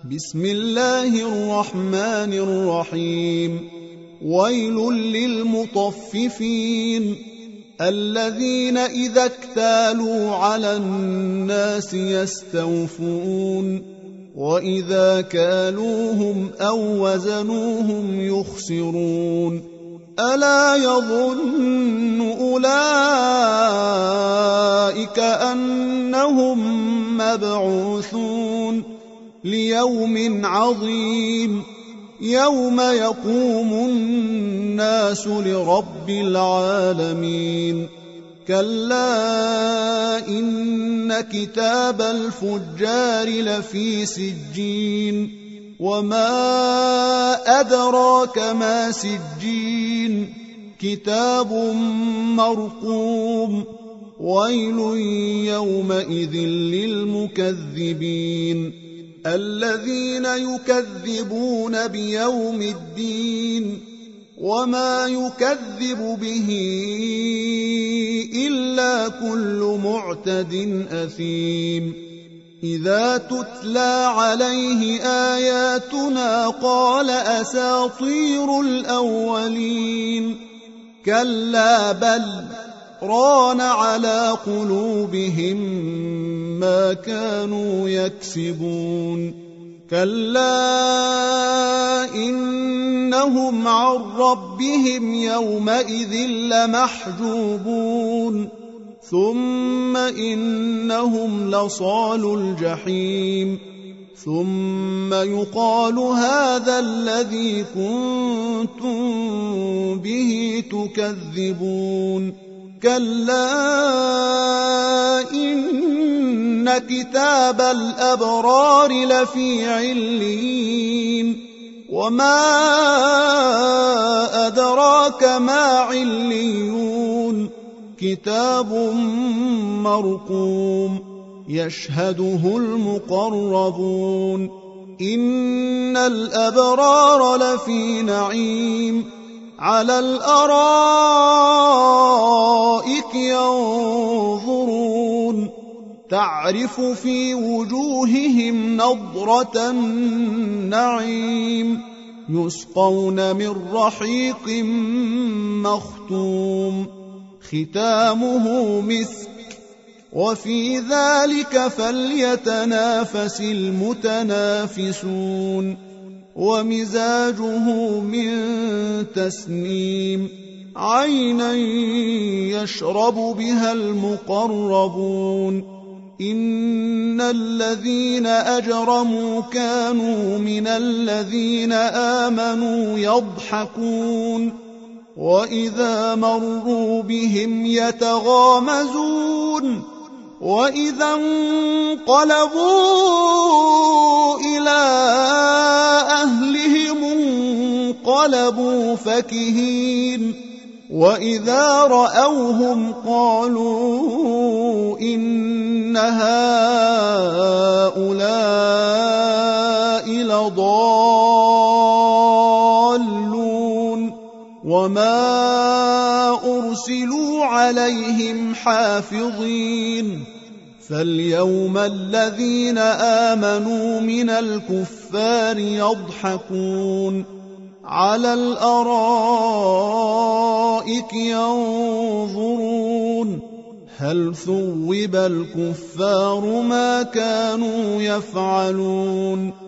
بسم الله الرحمن الرحيم ويل للمطففين الذين إذا اكتالوا على الناس يستوفون وإذا كالوهم أو وزنوهم يخسرون ألا يظن أولئك أنهم مبعوثون ليوم عظيم يوم يقوم الناس لرب العالمين كلا إن كتاب الفجار لفي سجين وما أدراك ما سجين كتاب مرقوم ويل يومئذ للمكذبين الذين يكذبون بيوم الدين وما يكذب به إلا كل معتد أثيم إذا تتلى عليه آياتنا قال أساطير الأولين كلا بل ران على قلوبهم ما كانوا يكسبون كلا إنهم عن ربهم يومئذ لمحجوبون ثم إنهم لصالو الجحيم ثم يقال هذا الذي كنتم به تكذبون كلا إن كتاب الأبرار لفي عليين وما أدراك ما عليون كتاب مرقوم يشهده المقربون إن الأبرار لفي نعيم على الأرائك ينظرون تعرف في وجوههم نضرة النعيم يسقون من رحيق مختوم ختامه مسك وفي ذلك فليتنافس المتنافسون ومزاجه من تسنيم عينا يشرب بها المقربون إن الذين أجرموا كانوا من الذين آمنوا يضحكون وإذا مروا بهم يتغامزون وإذا انقلبوا إلى أهلهم انقلبوا فكهين وإذا رأوهم قالوا إن هؤلاء لضالون وما أرسلوا عليهم حافظين فاليوم الذين آمنوا من الكفار يضحكون على الأرائك ينظرون هل ثوب الكفار ما كانوا يفعلون